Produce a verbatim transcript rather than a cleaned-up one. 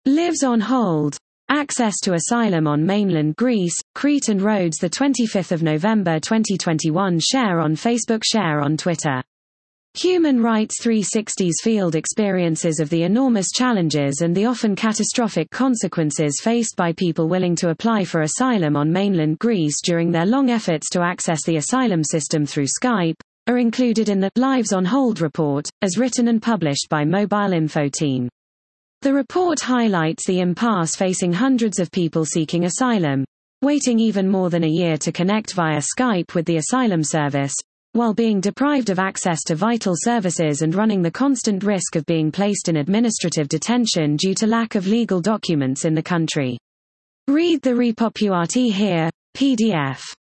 Lives on hold. Access to asylum on mainland Greece, Crete and Rhodes. The twenty-fifth of November twenty twenty-one. Share on Facebook. Share on Twitter. Human Rights three sixty's field experiences of the enormous challenges and the often catastrophic consequences faced by people willing to apply for asylum on mainland Greece during their long efforts to access the asylum system through Skype, are included in the Lives on Hold report, as written and published by Mobile Info Team. The report highlights the impasse facing hundreds of people seeking asylum, waiting even more than a year to connect via Skype with the asylum service, while being deprived of access to vital services and running the constant risk of being placed in administrative detention due to lack of legal documents in the country. Read the Repopulati here, P D F.